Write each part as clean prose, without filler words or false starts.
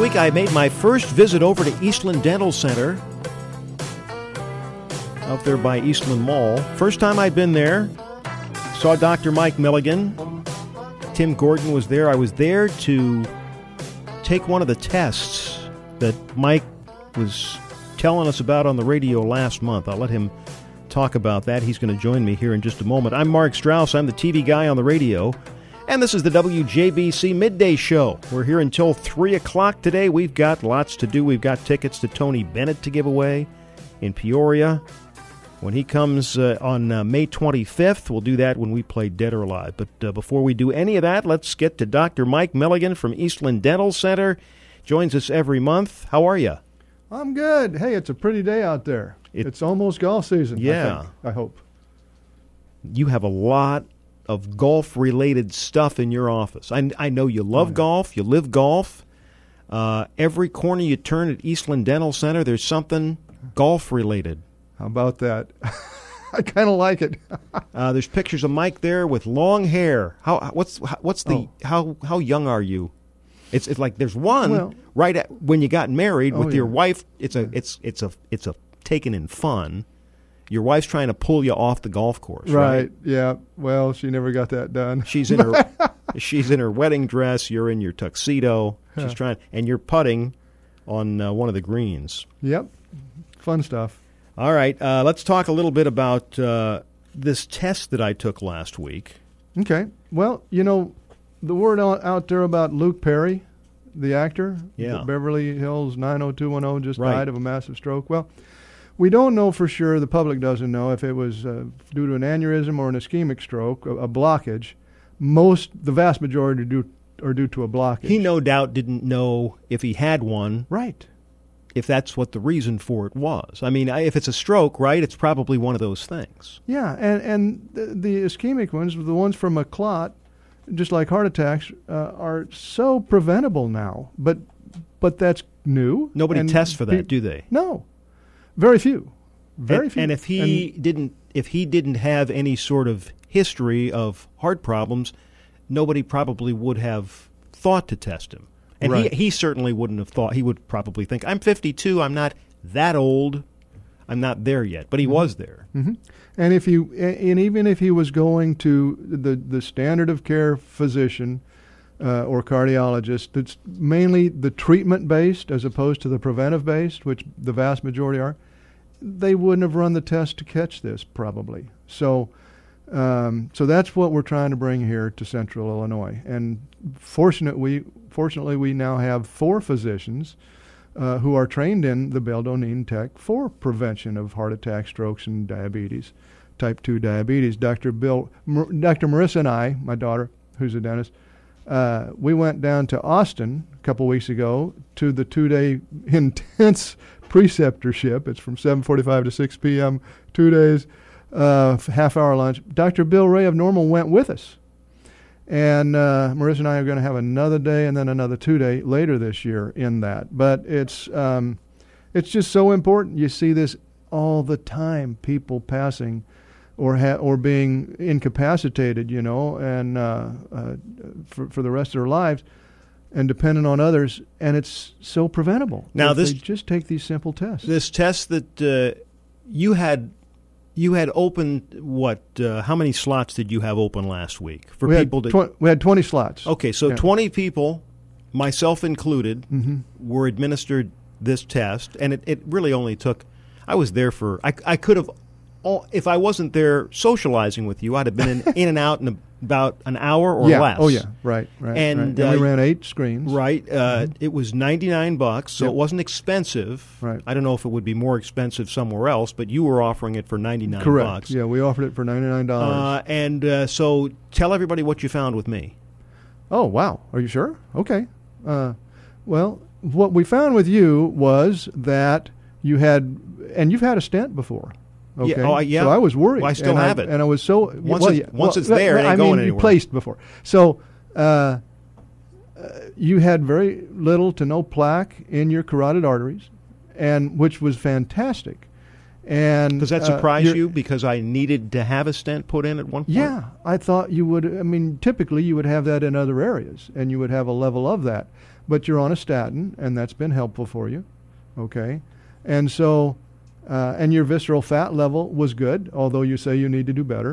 week, I made my first visit over to Eastland Dental Center, out there by Eastland Mall. First time I'd been there. Saw Dr. Mike Milligan. Tim Gordon was there. I was there to take one of the tests that Mike was telling us about on the radio last month. I'll let him talk about that. He's going to join me here in just a moment. I'm Mark Strauss. I'm the TV guy on the radio. And this is the WJBC Midday Show. We're here until 3 o'clock today. We've got lots to do. We've got tickets to Tony Bennett to give away in Peoria. When he comes on May 25th, we'll do that when we play Dead or Alive. But before we do any of that, let's get to Dr. Mike Milligan from Eastland Dental Center. Joins us every month. How are you? I'm good. Hey, it's a pretty day out there. It's almost golf season, yeah. I hope. You have a lot of golf-related stuff in your office. I know you love golf. You live golf. Every corner you turn at Eastland Dental Center, there's something golf-related. How about that? I kind of like it. There's pictures of Mike there with long hair. How young are you? It's like there's one right at when you got married with your wife. It's a taken in fun. Your wife's trying to pull you off the golf course, right? Yeah. Well, she never got that done. She's in her wedding dress. You're in your tuxedo. She's trying, and you're putting on one of the greens. Yep. Fun stuff. All right. Let's talk a little bit about this test that I took last week. Okay. Well, you know, the word out there about Luke Perry, the actor, Beverly Hills 90210, just died of a massive stroke. Well, we don't know for sure, the public doesn't know, if it was due to an aneurysm or an ischemic stroke, a blockage. The vast majority are due to a blockage. He no doubt didn't know if he had one. Right. If that's what the reason for it was. I mean, if it's a stroke, right, it's probably one of those things. Yeah, and the ischemic ones, the ones from a clot, just like heart attacks, are so preventable now. But that's new. Nobody tests for that, do they? No. Very few. Very few. And if he didn't have any sort of history of heart problems, nobody probably would have thought to test him. And he certainly wouldn't have thought. He would probably think, I'm 52, I'm not that old, I'm not there yet. But he was there. Mm-hmm. And even if he was going to the standard of care physician or cardiologist, that's mainly the treatment-based as opposed to the preventive-based, which the vast majority are, they wouldn't have run the test to catch this probably. So that's what we're trying to bring here to Central Illinois. And fortunately, we now have 4 physicians who are trained in the Bell-Donine Tech for prevention of heart attack, strokes, and diabetes, type 2 diabetes. Dr. Marissa and I, my daughter, who's a dentist, we went down to Austin a couple weeks ago to the 2-day intense preceptorship. It's from 7:45 to 6 p.m., 2 days, half-hour lunch. Dr. Bill Ray of Normal went with us. And Marissa and I are going to have another day and then another 2-day later this year in that. But it's just so important. You see this all the time, people passing or being incapacitated, you know, and for the rest of their lives and dependent on others, and it's so preventable. Now, they just take these simple tests. This test that you had open, what? How many slots did you have open last week for people? We had 20 slots. Okay, so 20 people, myself included, were administered this test, and it really only took. I was there for. I could have, if I wasn't there socializing with you, I'd have been in and out in about an hour or less. Oh yeah, right. And we ran 8 screens. Right. It was $99, so it wasn't expensive. Right. I don't know if it would be more expensive somewhere else, but you were offering it for $99. Correct. Yeah, we offered it for $99. So tell everybody what you found with me. Oh wow, are you sure? Okay. Well, what we found with you was that you've had a stent before. Okay. Yeah. So I was worried. Well, I still have it. And I was so... Once it's there, it ain't going anywhere. You placed before. So you had very little to no plaque in your carotid arteries, which was fantastic. And Does that surprise you? Because I needed to have a stent put in at one point? Yeah, I thought you would. I mean, typically you would have that in other areas, and you would have a level of that. But you're on a statin, and that's been helpful for you. Okay? And so, and your visceral fat level was good, although you say you need to do better.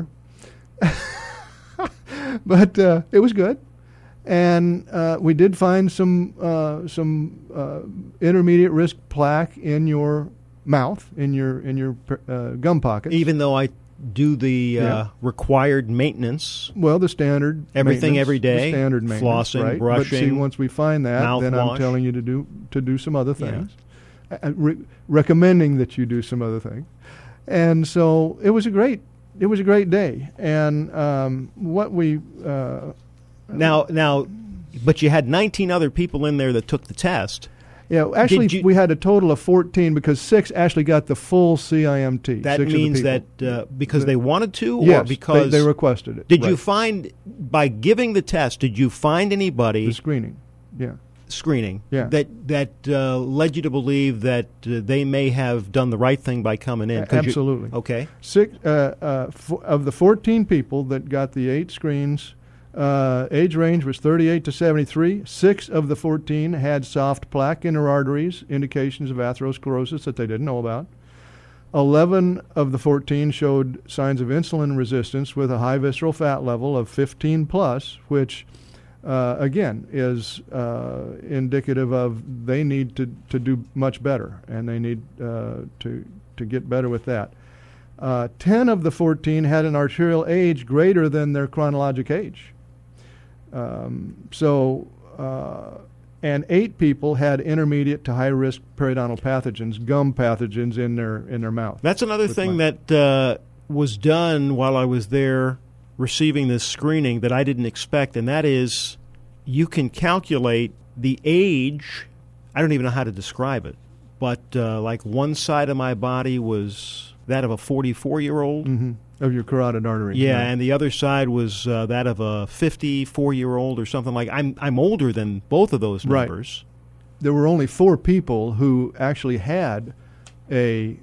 But it was good. And we did find some intermediate risk plaque in your mouth, in your gum pockets. Even though I do the required maintenance. Well, the standard everything every day, the standard maintenance, flossing, right? brushing. But see, once we find that, then mouthwash. I'm telling you to do some other things, recommending that you do some other things. And so it was a great day. And what we now, but you had 19 other people in there that took the test. Yeah, actually, we had a total of 14 because 6 actually got the full CIMT. That means that because they wanted to, yes, or because they requested it. Did right. you find, by giving the test, did you find anybody the screening? Yeah, that led you to believe that they may have done the right thing by coming in? Absolutely. Okay. 6 of the 14 people that got the 8 screens. Age range was 38 to 73. 6 of the 14 had soft plaque in their arteries, indications of atherosclerosis that they didn't know about. 11 of the 14 showed signs of insulin resistance with a high visceral fat level of 15 plus, which, again, is indicative of they need to do much better, and they need to get better with that. 10 of the 14 had an arterial age greater than their chronologic age. And 8 people had intermediate to high risk periodontal pathogens, gum pathogens in their mouth. That's another thing that was done while I was there receiving this screening that I didn't expect, and that is you can calculate the age. I don't even know how to describe it, but like one side of my body was that of a 44-year-old. Mm-hmm. Of your carotid artery. Yeah, and the other side was that of a 54-year-old or something like. I'm older than both of those numbers. Right. There were only 4 people who actually had an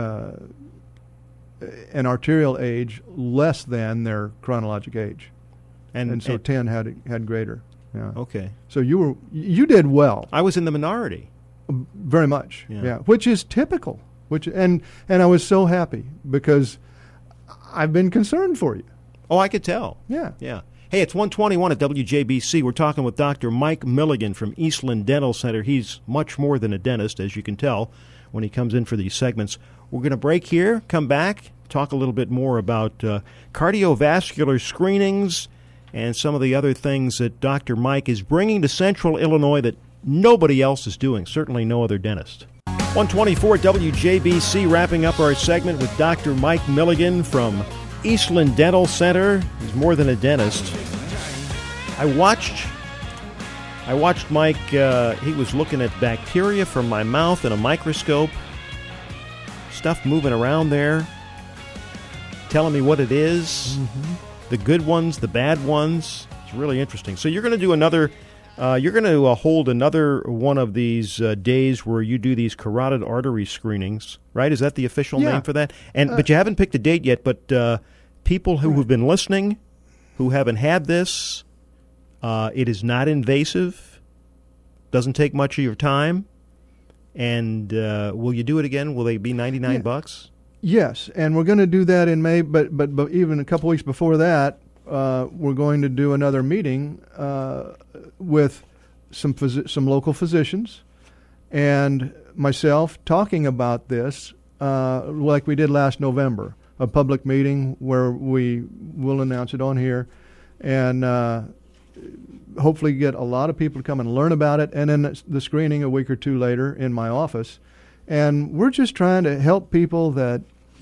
arterial age less than their chronologic age, and so 10 had greater. Yeah. Okay. So you did well. I was in the minority. Very much. Yeah. Which is typical. And I was so happy because I've been concerned for you. Oh, I could tell. Yeah. Yeah. Hey, it's 1:21 at WJBC. We're talking with Dr. Mike Milligan from Eastland Dental Center. He's much more than a dentist, as you can tell, when he comes in for these segments. We're going to break here, come back, talk a little bit more about cardiovascular screenings and some of the other things that Dr. Mike is bringing to Central Illinois that nobody else is doing, certainly no other dentist. 124 WJBC, wrapping up our segment with Dr. Mike Milligan from Eastland Dental Center. He's more than a dentist. I watched Mike. He was looking at bacteria from my mouth in a microscope. Stuff moving around there, telling me what it is. Mm-hmm. The good ones, the bad ones. It's really interesting. So you're going to do another. You're going to hold another one of these days where you do these carotid artery screenings, right? Is that the official name for that? But you haven't picked a date yet. But people who have been listening, who haven't had this, it is not invasive. Doesn't take much of your time. And will you do it again? Will they be $99? Yes, and we're going to do that in May. But even a couple weeks before that, we're going to do another meeting with some local physicians and myself talking about this like we did last November, a public meeting where we will announce it on here and hopefully get a lot of people to come and learn about it, and then the screening a week or two later in my office. And we're just trying to help people that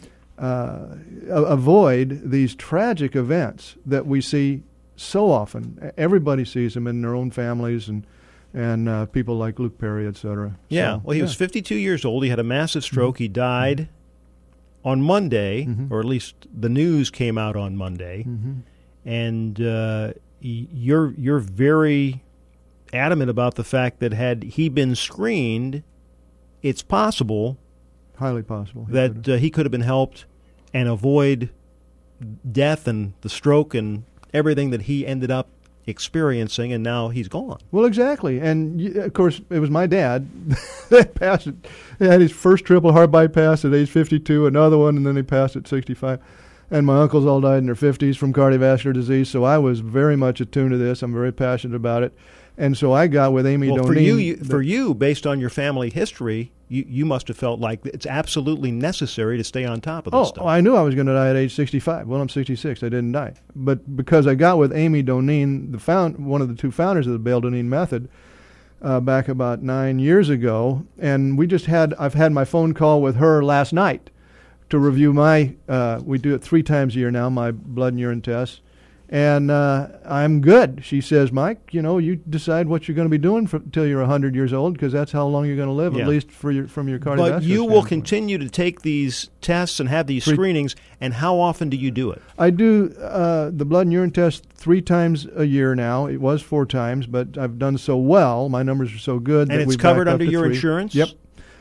avoid these tragic events that we see so often. Everybody sees them in their own families and people like Luke Perry, et cetera. Yeah, well, he was 52 years old. He had a massive stroke. Mm-hmm. He died on Monday, or at least the news came out on Monday. Mm-hmm. And you're very adamant about the fact that had he been screened, it's possible Highly possible. that he could have been helped and avoid death and the stroke and everything that he ended up experiencing, and now he's gone. Well, exactly. And, of course, it was my dad that passed it. He had his first triple heart bypass at age 52, another one, and then he passed at 65. And my uncles all died in their 50s from cardiovascular disease, so I was very much attuned to this. I'm very passionate about it. And so I got with Amy Doneen. For you, based on your family history, you must have felt like it's absolutely necessary to stay on top of this stuff. Oh, I knew I was going to die at age 65. Well, I'm 66. I didn't die. But because I got with Amy Doneen, one of the two founders of the Bale Doneen method, back about 9 years ago, and I've had my phone call with her last night to review we do it 3 times a year now, my blood and urine tests. And I'm good. She says, Mike, you decide what you're going to be doing until you're 100 years old, because that's how long you're going to live, at least from your cardiovascular But you will standpoint. continue to take these tests and have these screenings, and how often do you do it? I do the blood and urine test 3 times a year now. It was 4 times, but I've done so well. My numbers are so good. And that it's we covered backed up under to your 3. insurance? Yep.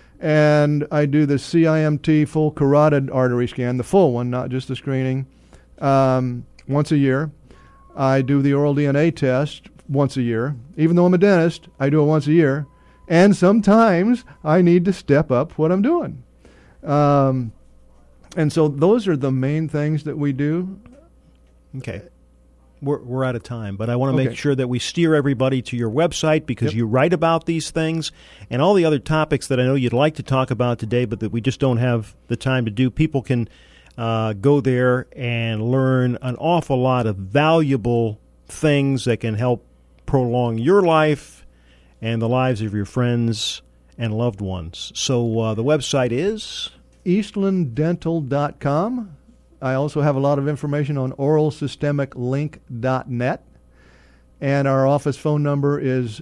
And I do the CIMT full carotid artery scan, the full one, not just the screening, once a year. I do the oral DNA test once a year. Even though I'm a dentist, I do it once a year. And sometimes I need to step up what I'm doing. And so those are the main things that we do. Okay. We're out of time, but I want to make sure that we steer everybody to your website, because you write about these things and all the other topics that I know you'd like to talk about today, but that we just don't have the time to do. People can go there and learn an awful lot of valuable things that can help prolong your life and the lives of your friends and loved ones. So the website is eastlanddental.com. I also have a lot of information on oralsystemic.link.net. And our office phone number is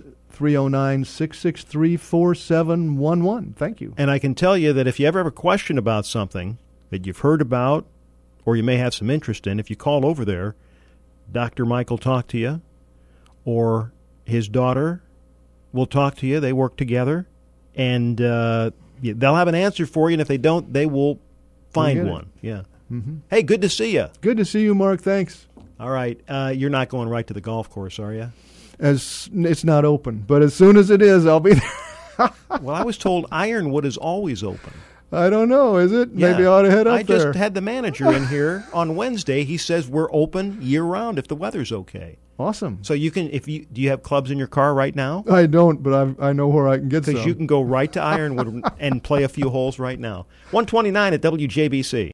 309-663-4711. Thank you. And I can tell you that if you ever have a question about something that you've heard about or you may have some interest in, if you call over there, Dr. Mike will talk to you, or his daughter will talk to you. They work together, and they'll have an answer for you, and if they don't, they will find one. Yeah. Mm-hmm. Hey, good to see you. Good to see you, Mark. Thanks. All right. You're not going right to the golf course, are you? It's not open, but as soon as it is, I'll be there. Well, I was told Ironwood is always open. I don't know, is it? Yeah. Maybe I ought to head up there. I just had the manager in here on Wednesday. He says we're open year-round if the weather's okay. Awesome. So you can, do you have clubs in your car right now? I don't, but I know where I can get some. Because you can go right to Ironwood and play a few holes right now. 129 at WJBC.